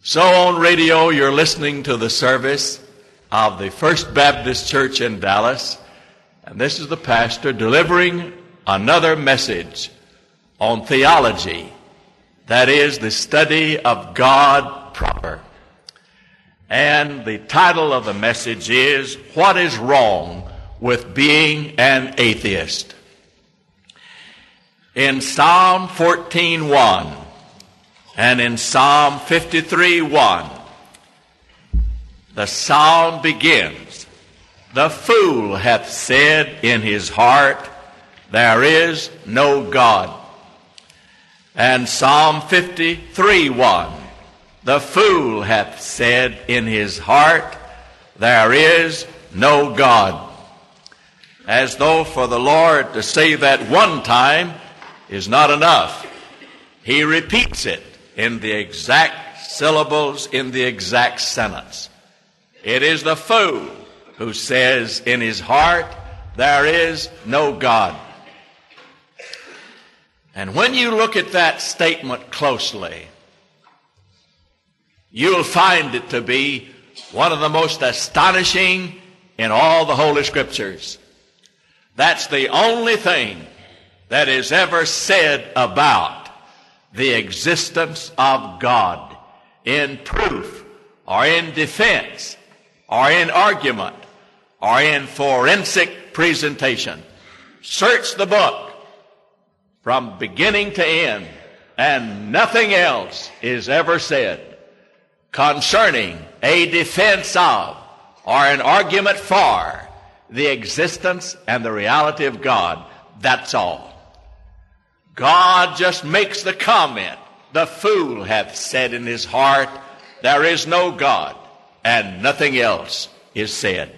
So on radio, you're listening to the service of the First Baptist Church in Dallas, and this is the pastor delivering another message on theology, that is, the study of God proper. And the title of the message is, What is Wrong with Being an Atheist? In Psalm 14:1 and in Psalm 53:1, the psalm begins, The fool hath said in his heart, There is no God. And Psalm 53:1, The fool hath said in his heart, There is no God. As though for the Lord to say that one time is not enough, He repeats it in the exact syllables in the exact sentence. It is the fool who says in his heart, There is no God. And when you look at that statement closely, you'll find it to be one of the most astonishing in all the Holy Scriptures. That's the only thing that is ever said about the existence of God in proof or in defense or in argument or in forensic presentation. Search the book from beginning to end, and nothing else is ever said concerning a defense of or an argument for the existence and the reality of God. That's all. God just makes the comment, The fool hath said in his heart, There is no God, and nothing else is said.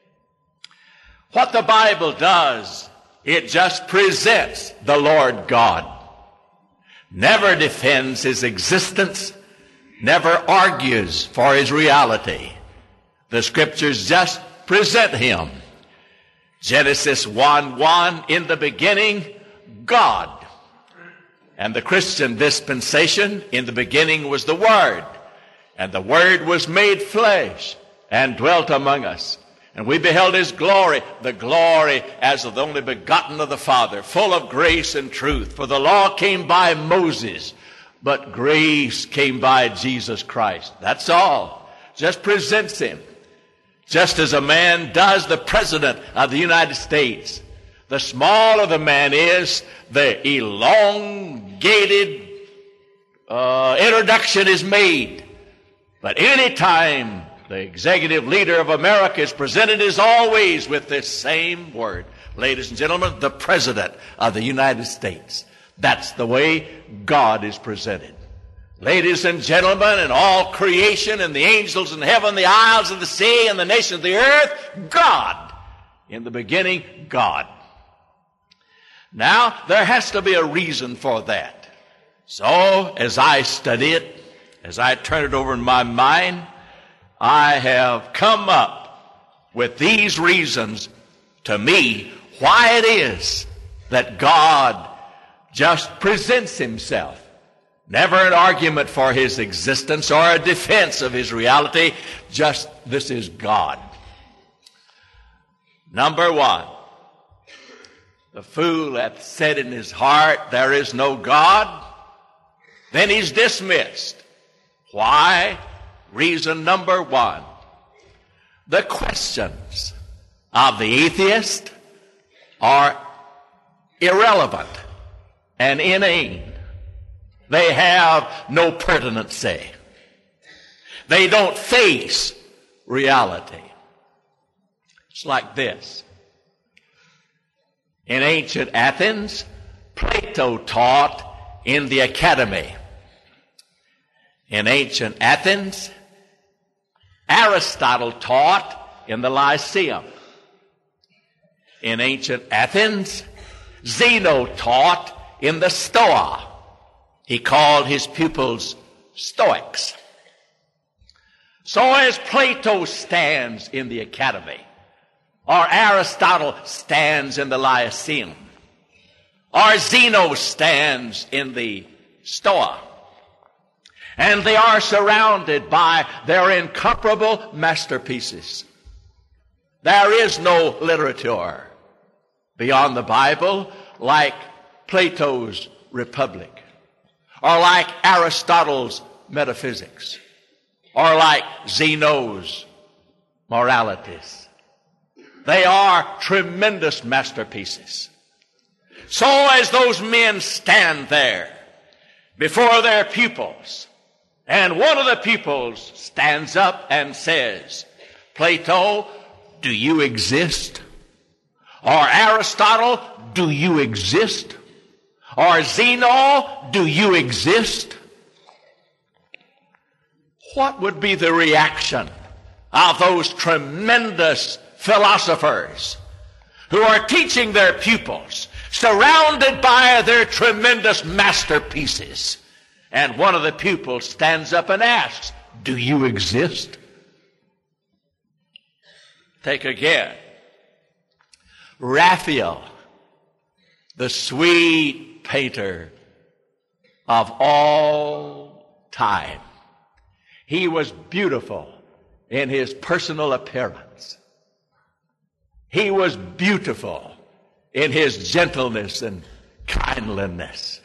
What the Bible does, it just presents the Lord God. Never defends His existence, never argues for His reality. The Scriptures just present Him. Genesis 1:1, in the beginning, God. And the Christian dispensation, in the beginning was the Word. And the Word was made flesh and dwelt among us. And we beheld His glory, the glory as of the only begotten of the Father, full of grace and truth. For the law came by Moses, but grace came by Jesus Christ. That's all. Just presents Him. Just as a man does the President of the United States. The smaller the man is, the elongated introduction is made. But any time the executive leader of America is presented as always with this same word. Ladies and gentlemen, the President of the United States. That's the way God is presented. Ladies and gentlemen, and all creation and the angels in heaven, the isles of the sea and the nations of the earth, God. In the beginning, God. Now, there has to be a reason for that. So, as I study it, as I turn it over in my mind, I have come up with these reasons to me why it is that God just presents Himself. Never an argument for His existence or a defense of His reality, just this is God. Number one, the fool hath said in his heart, There is no God. Then he's dismissed. Why? Reason number one, the questions of the atheist are irrelevant and inane. They have no pertinency. They don't face reality. It's like this. In ancient Athens, Plato taught in the academy. In ancient Athens, Aristotle taught in the Lyceum. In ancient Athens, Zeno taught in the Stoa. He called his pupils Stoics. So as Plato stands in the academy, or Aristotle stands in the Lyceum, or Zeno stands in the Stoa, And they are surrounded by their incomparable masterpieces. There is no literature beyond the Bible like Plato's Republic, or like Aristotle's Metaphysics, or like Zeno's Moralities. They are tremendous masterpieces. So as those men stand there before their pupils, and one of the pupils stands up and says, Plato, do you exist? Or Aristotle, do you exist? Or Zeno, do you exist? What would be the reaction of those tremendous philosophers who are teaching their pupils, surrounded by their tremendous masterpieces? And one of the pupils stands up and asks, do you exist? Take again, Raphael, the sweet painter of all time. He was beautiful in his personal appearance. He was beautiful in his gentleness and kindliness.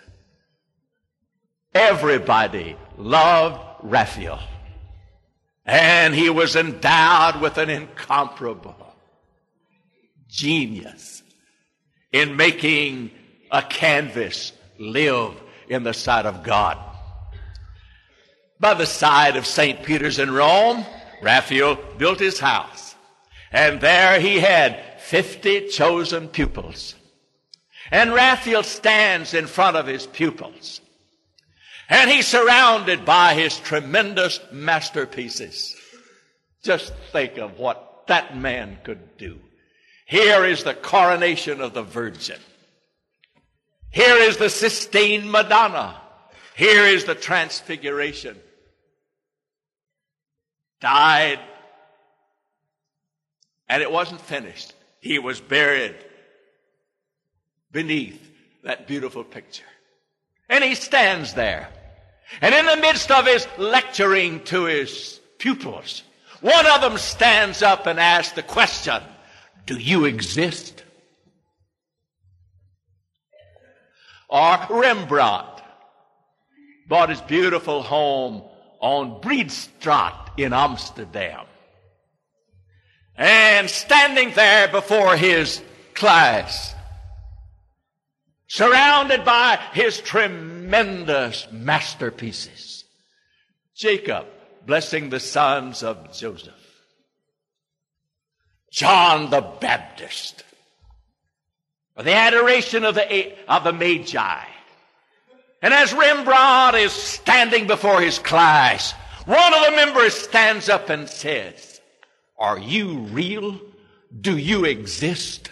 Everybody loved Raphael. And he was endowed with an incomparable genius in making a canvas live in the sight of God. By the side of St. Peter's in Rome, Raphael built his house. And there he had 50 chosen pupils. And Raphael stands in front of his pupils. And he's surrounded by his tremendous masterpieces. Just think of what that man could do. Here is the coronation of the Virgin. Here is the Sistine Madonna. Here is the Transfiguration. Died, and it wasn't finished. He was buried beneath that beautiful picture. And he stands there. And in the midst of his lecturing to his pupils, one of them stands up and asks the question, do you exist? Or Rembrandt bought his beautiful home on Breedstraat in Amsterdam. And standing there before his class, surrounded by his tremendous masterpieces, Jacob blessing the sons of Joseph, John the Baptist, the adoration of the Magi. And as Rembrandt is standing before his class, one of the members stands up and says, are you real? Do you exist?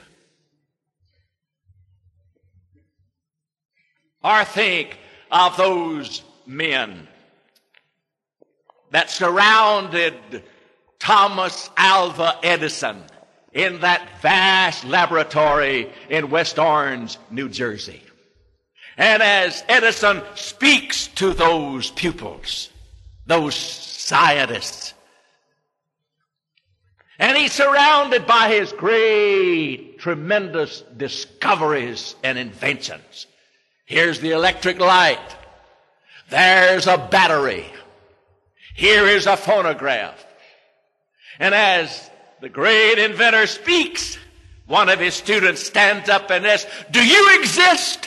Or think of those men that surrounded Thomas Alva Edison in that vast laboratory in West Orange, New Jersey. And as Edison speaks to those pupils, those scientists, and he's surrounded by his great, tremendous discoveries and inventions. Here's the electric light. There's a battery. Here is a phonograph. And as the great inventor speaks, one of his students stands up and asks, do you exist?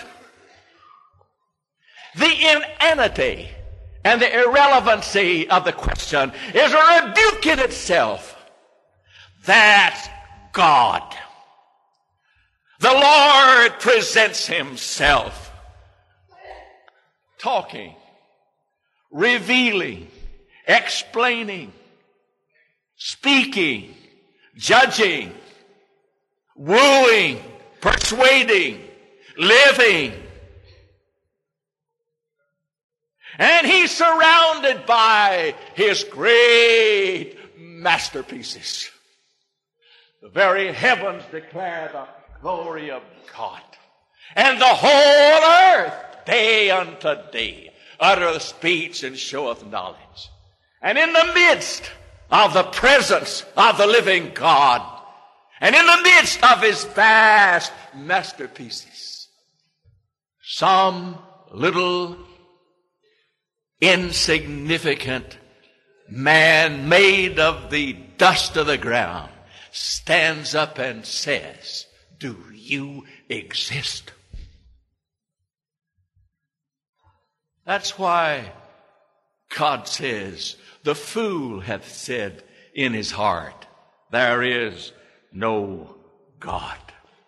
The inanity and the irrelevancy of the question is a rebuke in itself. That's God. The Lord presents himself, talking, revealing, explaining, speaking, judging, wooing, persuading, living. And he's surrounded by his great masterpieces. The very heavens declare the glory of God. And the whole earth, day unto day, uttereth speech and showeth knowledge. And in the midst of the presence of the living God, and in the midst of his vast masterpieces, some little insignificant man made of the dust of the ground stands up and says, "Do you exist?" That's why God says, "The fool hath said in his heart, there is no God."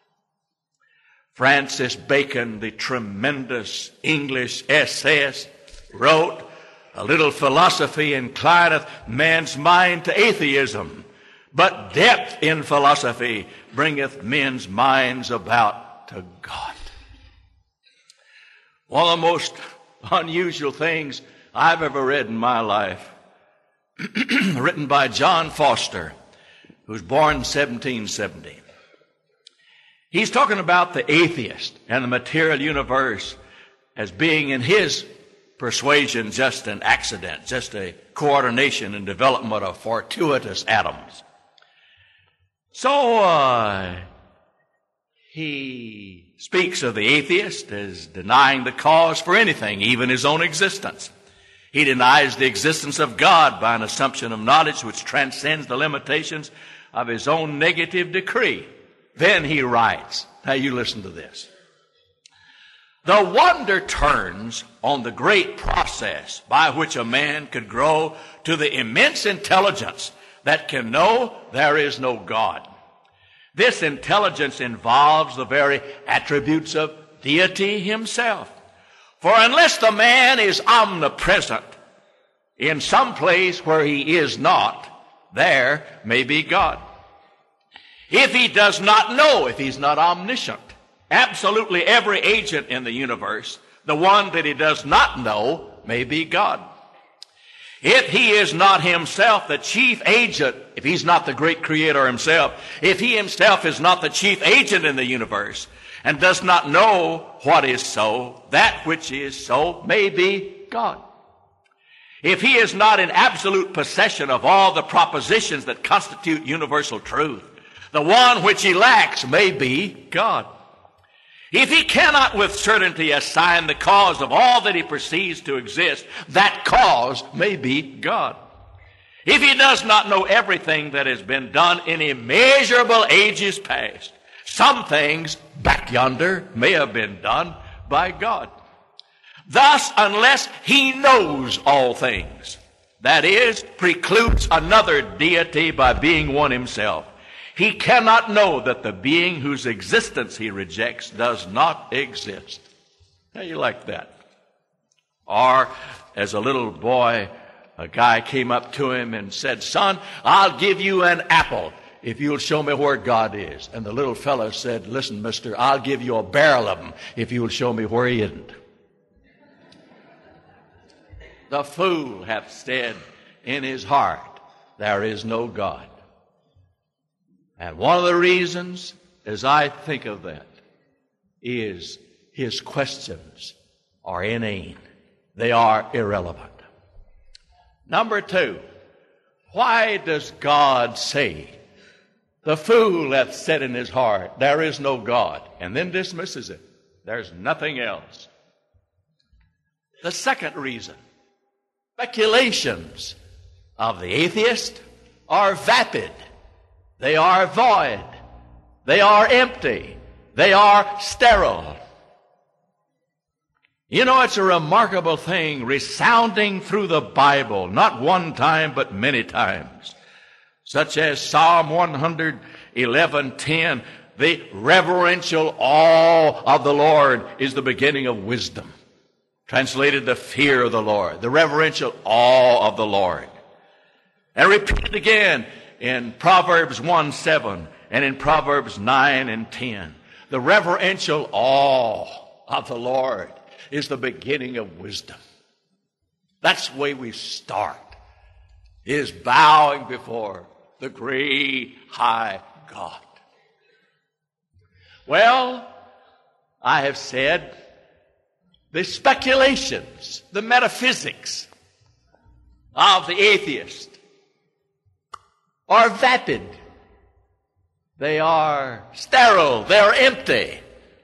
Francis Bacon, the tremendous English essayist, wrote, "A little philosophy inclineth man's mind to atheism, but depth in philosophy bringeth men's minds about to God." One of the most unusual things I've ever read in my life, written by John Foster, who was born in 1770. He's talking about the atheist and the material universe as being, in his persuasion, just an accident, just a coordination and development of fortuitous atoms. So he speaks of the atheist as denying the cause for anything, even his own existence. He denies the existence of God by an assumption of knowledge which transcends the limitations of his own negative decree. Then he writes, now you listen to this. "The wonder turns on the great process by which a man could grow to the immense intelligence that can know there is no God. This intelligence involves the very attributes of deity himself. For unless the man is omnipresent in some place where he is not, there may be God. If he does not know, if he's not omniscient, absolutely every agent in the universe, the one that he does not know may be God. If he is not himself the chief agent, if he's not the great creator himself, if he himself is not the chief agent in the universe and does not know what is so, that which is so may be God. If he is not in absolute possession of all the propositions that constitute universal truth, the one which he lacks may be God. If he cannot with certainty assign the cause of all that he perceives to exist, that cause may be God. If he does not know everything that has been done in immeasurable ages past, some things back yonder may have been done by God. Thus, unless he knows all things, that is, precludes another deity by being one himself, he cannot know that the being whose existence he rejects does not exist." How you like that? Or, as a little boy, a guy came up to him and said, "Son, I'll give you an apple if you'll show me where God is." And the little fellow said, "Listen, mister, I'll give you a barrel of them if you'll show me where he isn't." The fool hath said in his heart, there is no God. And one of the reasons, as I think of that, is his questions are inane. They are irrelevant. Number two, why does God say, "The fool hath said in his heart, there is no God," and then dismisses it? There's nothing else. The second reason, speculations of the atheist are vapid. They are void. They are empty. They are sterile. You know, it's a remarkable thing resounding through the Bible, not one time but many times, such as Psalm 111:10, "The reverential awe of the Lord is the beginning of wisdom." Translated, the fear of the Lord, the reverential awe of the Lord. And repeated again in Proverbs 1:7 and in Proverbs 9 and 10. The reverential awe of the Lord is the beginning of wisdom. That's the way we start, is bowing before the great high God. Well, I have said the speculations, the metaphysics of the atheist are vapid. They are sterile. They are empty.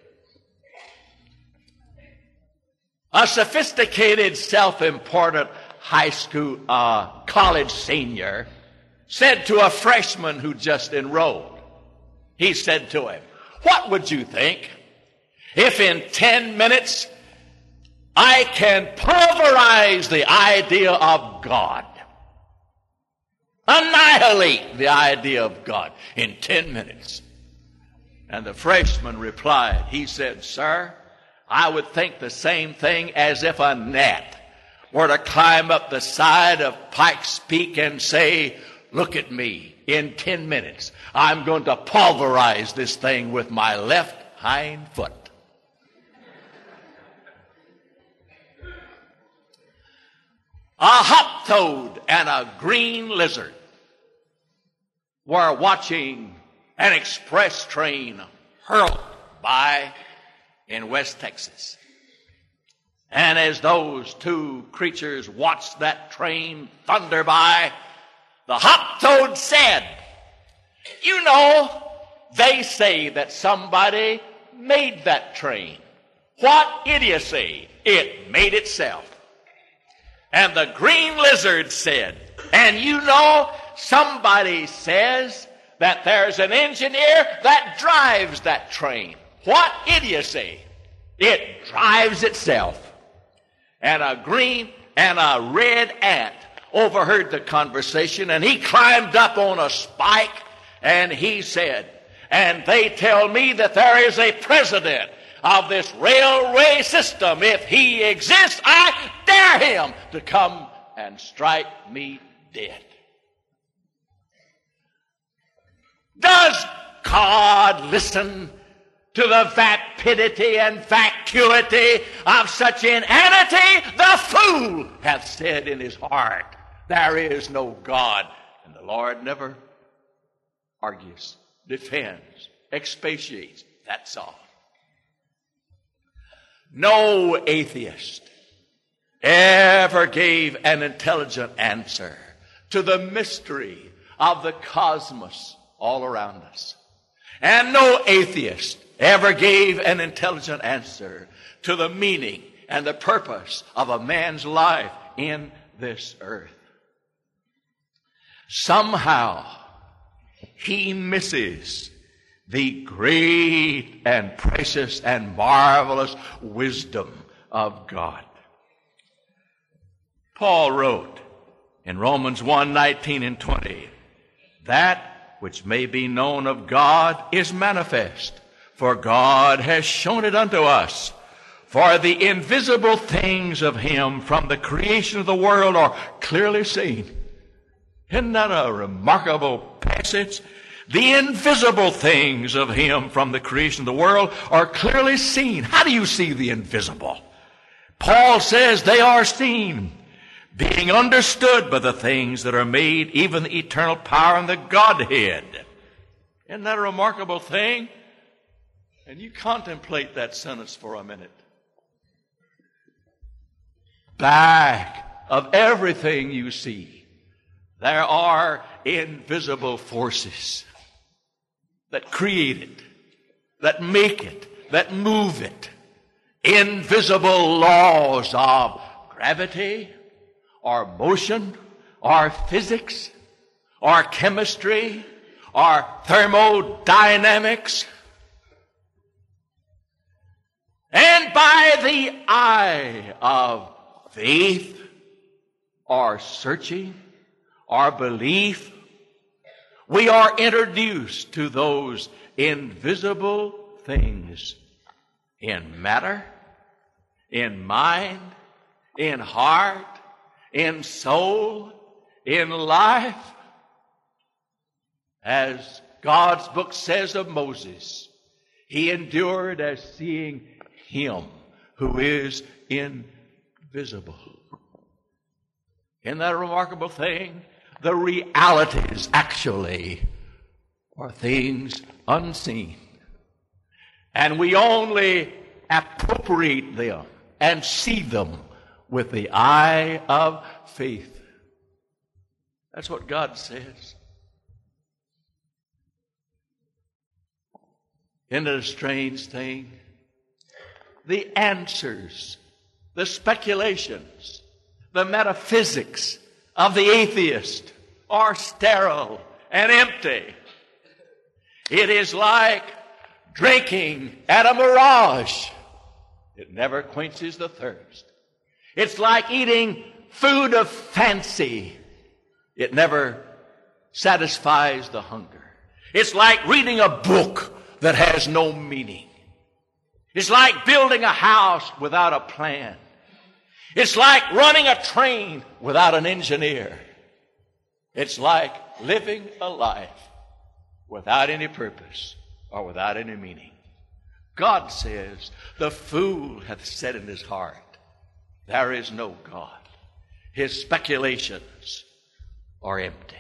A sophisticated, self-important college senior said to a freshman who just enrolled, he said to him, "What would you think if in 10 minutes I can pulverize the idea of God? Annihilate the idea of God in 10 minutes. And the freshman replied, he said, "Sir, I would think the same thing as if a gnat were to climb up the side of Pikes Peak and say, 'Look at me, in 10 minutes, I'm going to pulverize this thing with my left hind foot.'" A hop toad and a green lizard were watching an express train hurtle by in West Texas. And as those two creatures watched that train thunder by, the hop toad said, "You know, they say that somebody made that train. What idiocy! It made itself." And the green lizard said, "And you know, somebody says that there's an engineer that drives that train. What idiocy! It drives itself." And a green and a red ant overheard the conversation, and he climbed up on a spike, and he said, "And they tell me that there is a president of this railway system. If he exists, I dare him to come and strike me dead." Does God listen to the vapidity and vacuity of such inanity? The fool hath said in his heart, "There is no God." And the Lord never argues, defends, expatiates. That's all. No atheist ever gave an intelligent answer to the mystery of the cosmos all around us. And no atheist ever gave an intelligent answer to the meaning and the purpose of a man's life in this earth. Somehow, he misses the great and precious and marvelous wisdom of God. Paul wrote in Romans 1:19 and 20, "That which may be known of God is manifest, for God has shown it unto us. For the invisible things of him from the creation of the world are clearly seen." Isn't that a remarkable passage? The invisible things of him from the creation of the world are clearly seen. How do you see the invisible? Paul says they are seen, being understood by the things that are made, even the eternal power and the Godhead. Isn't that a remarkable thing? And you contemplate that sentence for a minute. Back of everything you see, there are invisible forces that create it, that make it, that move it. Invisible laws of gravity, or motion, or physics, or chemistry, or thermodynamics. And by the eye of faith, or searching, or belief, we are introduced to those invisible things in matter, in mind, in heart, in soul, in life. As God's book says of Moses, he endured as seeing him who is invisible. Isn't that a remarkable thing? The realities actually are things unseen. And we only appropriate them and see them with the eye of faith. That's what God says. Isn't it a strange thing? The answers, the speculations, the metaphysics of the atheist are sterile and empty. It is like drinking at a mirage. It never quenches the thirst. It's like eating food of fancy. It never satisfies the hunger. It's like reading a book that has no meaning. It's like building a house without a plan. It's like running a train without an engineer. It's like living a life without any purpose or without any meaning. God says, the fool hath said in his heart, there is no God. His speculations are empty.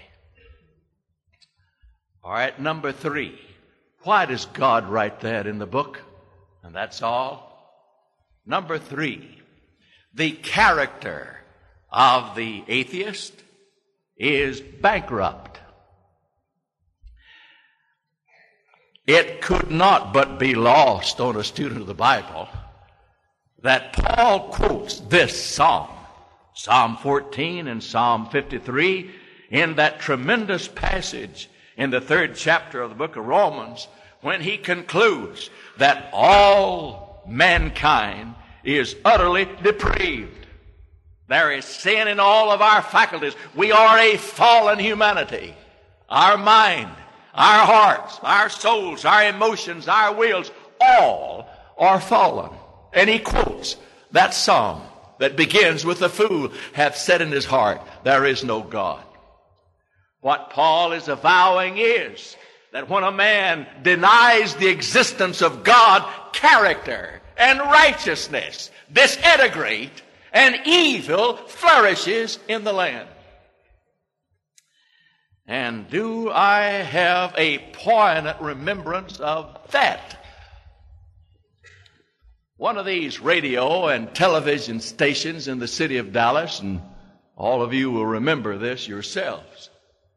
All right, number 3. Why does God write that in the book? And that's all. Number 3, the character of the atheist is bankrupt. It could not but be lost on a student of the Bible that Paul quotes this psalm, Psalm 14 and Psalm 53, in that tremendous passage in the 3rd chapter of the book of Romans, when he concludes that all mankind is utterly depraved. There is sin in all of our faculties. We are a fallen humanity. Our mind, our hearts, our souls, our emotions, our wills, all are fallen. And he quotes that psalm that begins with, the fool hath said in his heart, there is no God. What Paul is avowing is that when a man denies the existence of God, character and righteousness disintegrate and evil flourishes in the land. And do I have a poignant remembrance of that? One of these radio and television stations in the city of Dallas, and all of you will remember this yourselves,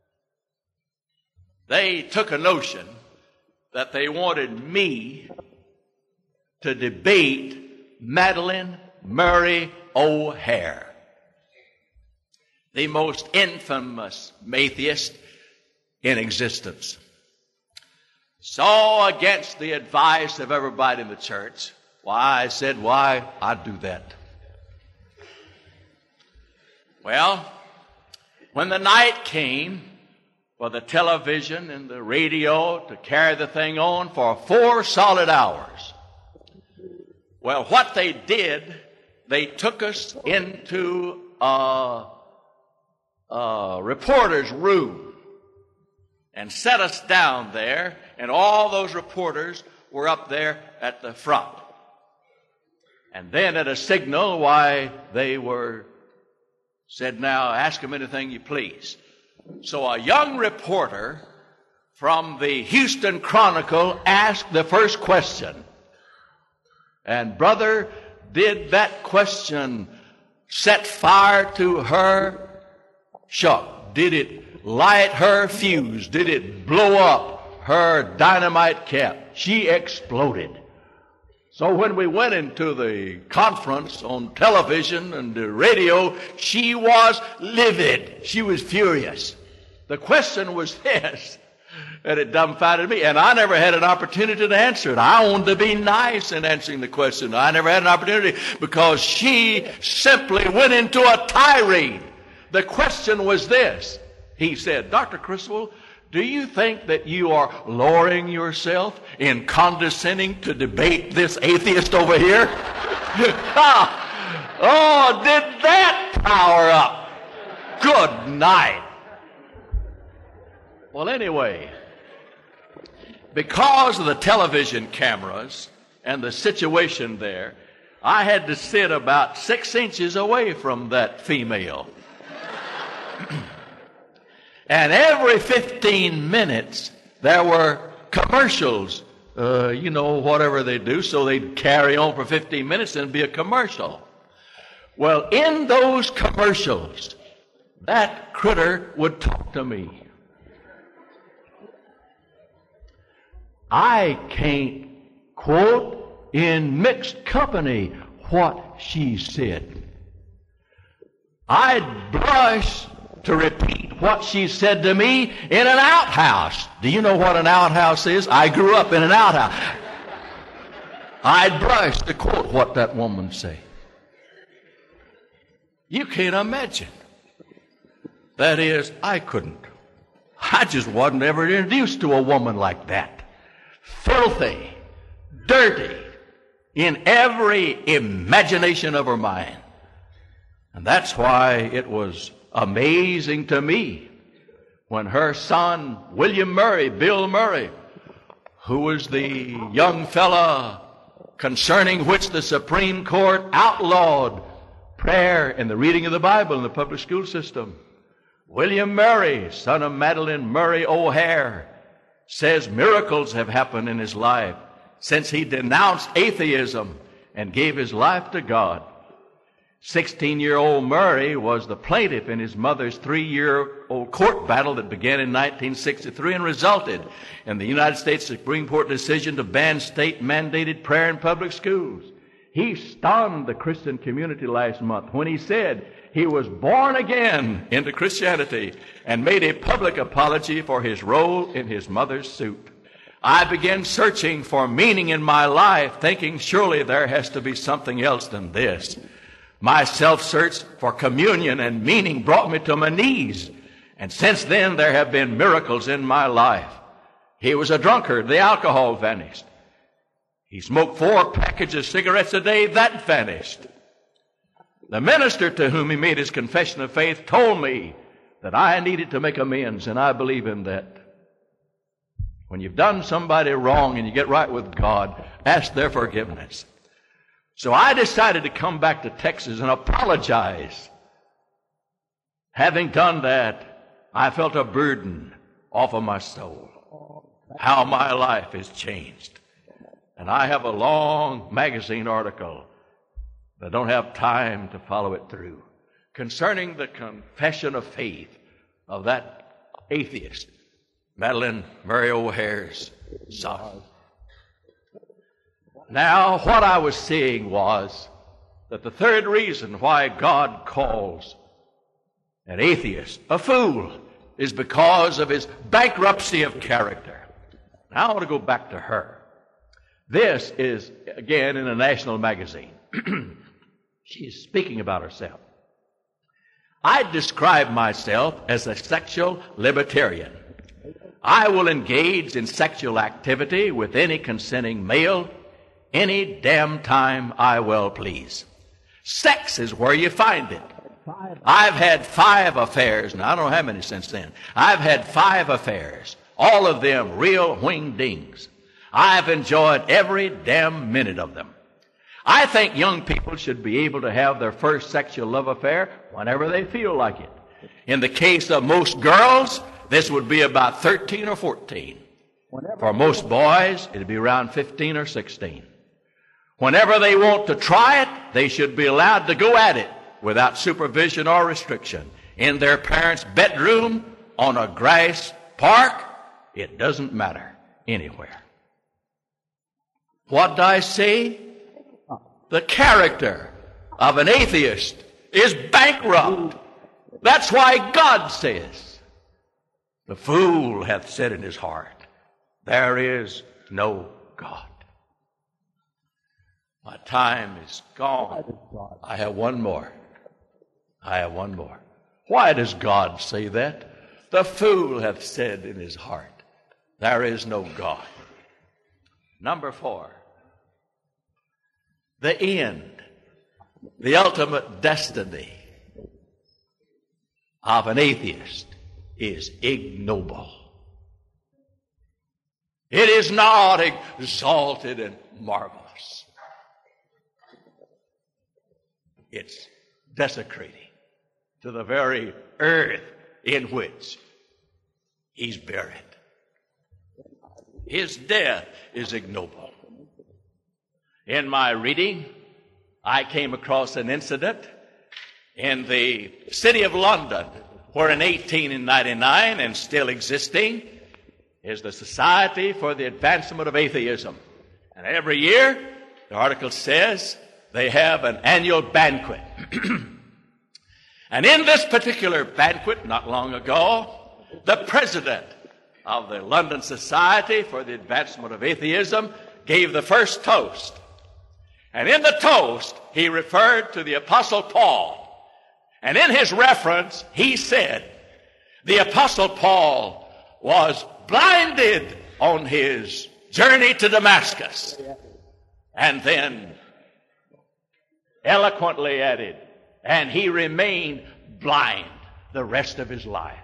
they took a notion that they wanted me to debate Madalyn Murray O'Hair, the most infamous atheist in existence. So, against the advice of everybody in the church, I said, why, I'd do that. Well, when the night came for the television and the radio to carry the thing on for 4 solid hours, well, what they did, they took us into a reporter's room and set us down there, and all those reporters were up there at the front. And then at a signal, why, they were said, now ask them anything you please. So a young reporter from the Houston Chronicle asked the first question. And brother, did that question set fire to her shuck? Did it light her fuse? Did it blow up her dynamite cap? She exploded. So when we went into the conference on television and the radio, she was livid. She was furious. The question was this, and it dumbfounded me, and I never had an opportunity to answer it. I wanted to be nice in answering the question. I never had an opportunity because she simply went into a tirade. The question was this. He said, Dr. Criswell, do you think that you are lowering yourself in condescending to debate this atheist over here? Oh, did that power up? Good night. Well, anyway, because of the television cameras and the situation there, I had to sit about 6 inches away from that female. And every 15 minutes, there were commercials whatever they do, so they'd carry on for 15 minutes and be a commercial. Well, in those commercials, that critter would talk to me. I can't quote in mixed company what she said. I'd blush to repeat what she said to me in an outhouse. Do you know what an outhouse is? I grew up in an outhouse. I'd blush to quote what that woman said. You can't imagine. That is, I couldn't. I just wasn't ever introduced to a woman like that. Filthy, dirty, in every imagination of her mind. And that's why it was amazing to me when her son, William Murray, Bill Murray, who was the young fella concerning which the Supreme Court outlawed prayer and the reading of the Bible in the public school system. William Murray, son of Madeline Murray O'Hare, says miracles have happened in his life since he denounced atheism and gave his life to God. 16-year-old Murray was the plaintiff in his mother's 3-year-old court battle that began in 1963 and resulted in the United States Supreme Court decision to ban state-mandated prayer in public schools. He stunned the Christian community last month when he said he was born again into Christianity and made a public apology for his role in his mother's suit. I began searching for meaning in my life, thinking surely there has to be something else than this. My self-search for communion and meaning brought me to my knees. And since then, there have been miracles in my life. He was a drunkard. The alcohol vanished. He smoked 4 packages of cigarettes a day. That vanished. The minister to whom he made his confession of faith told me that I needed to make amends, and I believe in that. When you've done somebody wrong and you get right with God, ask their forgiveness. So I decided to come back to Texas and apologize. Having done that, I felt a burden off of my soul. How my life has changed. And I have a long magazine article, but I don't have time to follow it through, concerning the confession of faith of that atheist, Madeline Murray O'Hare's son. Now, what I was seeing was that the third reason why God calls an atheist a fool is because of his bankruptcy of character. Now I want to go back to her. This is, again, in a national magazine. She's speaking about herself. I describe myself as a sexual libertarian. I will engage in sexual activity with any consenting male any damn time I well please. Sex is where you find it. I've had 5 affairs. Now, I don't know how many since then. I've had 5 affairs. All of them real wing-dings. I've enjoyed every damn minute of them. I think young people should be able to have their first sexual love affair whenever they feel like it. In the case of most girls, this would be about 13 or 14. For most boys, it'd be around 15 or 16. Whenever they want to try it, they should be allowed to go at it without supervision or restriction. In their parents' bedroom, on a grass park, it doesn't matter. Anywhere. What did I say? The character of an atheist is bankrupt. That's why God says, the fool hath said in his heart, there is no God. My time is gone. I have one more. Why does God say that? The fool hath said in his heart, there is no God. Number 4. The end, the ultimate destiny of an atheist is ignoble. It is not exalted and marvelous. It's desecrating to the very earth in which he's buried. His death is ignoble. In my reading, I came across an incident in the city of London, where in 1899, and still existing, is the Society for the Advancement of Atheism. And every year, the article says, they have an annual banquet. And in this particular banquet, not long ago, the president of the London Society for the Advancement of Atheism gave the first toast. And in the toast, he referred to the Apostle Paul. And in his reference, he said, the Apostle Paul was blinded on his journey to Damascus. And then eloquently added, and he remained blind the rest of his life.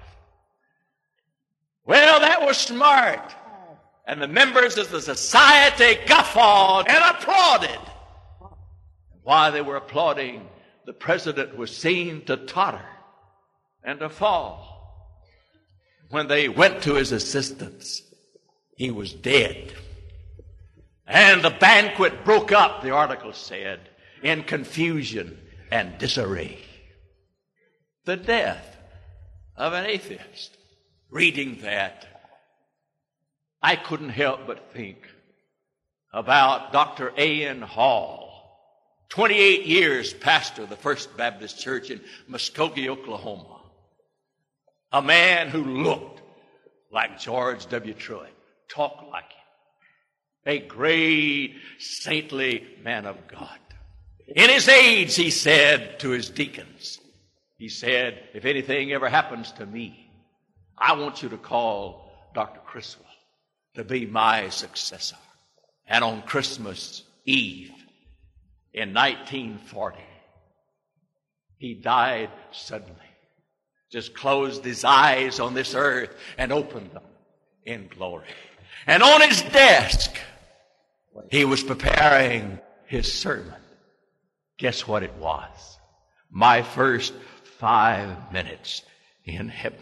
Well, that was smart. And the members of the society guffawed and applauded. While they were applauding, the president was seen to totter and to fall. When they went to his assistance, he was dead. And the banquet broke up, the article said, in confusion and disarray. The death of an atheist. Reading that, I couldn't help but think about Dr. A.N. Hall, 28 years pastor of the First Baptist Church in Muskogee, Oklahoma. A man who looked like George W. Truett, talked like him. A great saintly man of God. In his age, he said to his deacons, he said, if anything ever happens to me, I want you to call Dr. Criswell to be my successor. And on Christmas Eve in 1940, he died suddenly. Just closed his eyes on this earth and opened them in glory. And on his desk, he was preparing his sermon. Guess what it was? My first 5 minutes in heaven.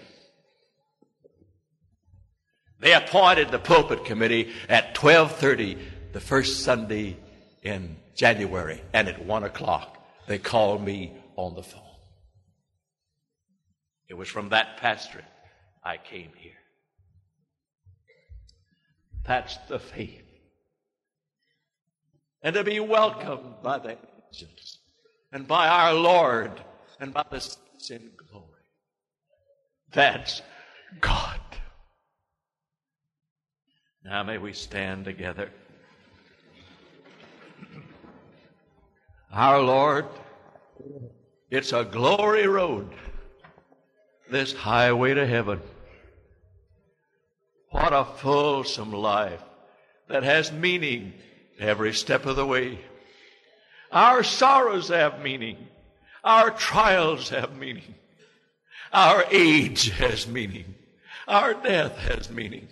They appointed the pulpit committee at 12:30 the first Sunday in January, and at 1 o'clock they called me on the phone. It was from that pastorate I came here. That's the faith. And to be welcomed by the angels and by our Lord and by the saints in glory. That's God. Now may we stand together. Our Lord, it's a glory road, this highway to heaven. What a fulsome life that has meaning every step of the way. Our sorrows have meaning. Our trials have meaning. Our age has meaning. Our death has meaning.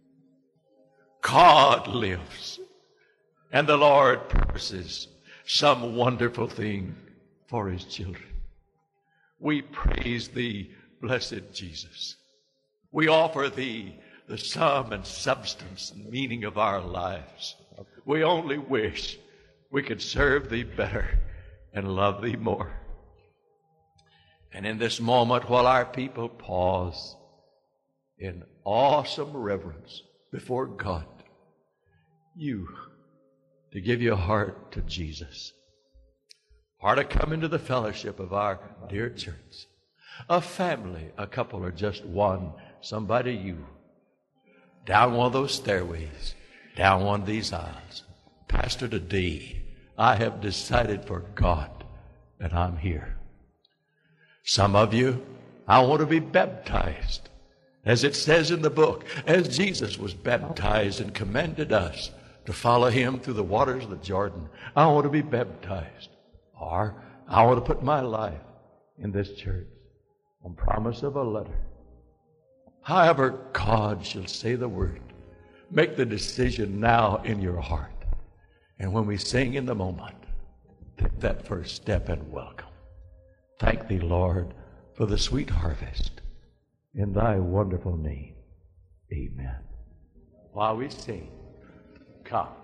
God lives, and the Lord purposes some wonderful thing for His children. We praise Thee, blessed Jesus. We offer Thee the sum and substance and meaning of our lives. We only wish we could serve Thee better and love Thee more. And in this moment, while our people pause in awesome reverence before God, you to give your heart to Jesus, or to come into the fellowship of our dear church, a family, a couple, or just one, somebody, you, down one of those stairways, down one of these aisles. Pastor, today I have decided for God that I'm here. Some of you, I want to be baptized, as it says in the book, as Jesus was baptized and commanded us to follow Him through the waters of the Jordan. I want to be baptized. Or I want to put my life in this church on promise of a letter. However God shall say the word, make the decision now in your heart. And when we sing in the moment, take that first step and welcome. Thank Thee, Lord, for the sweet harvest. In Thy wonderful name, amen. while we sing, come.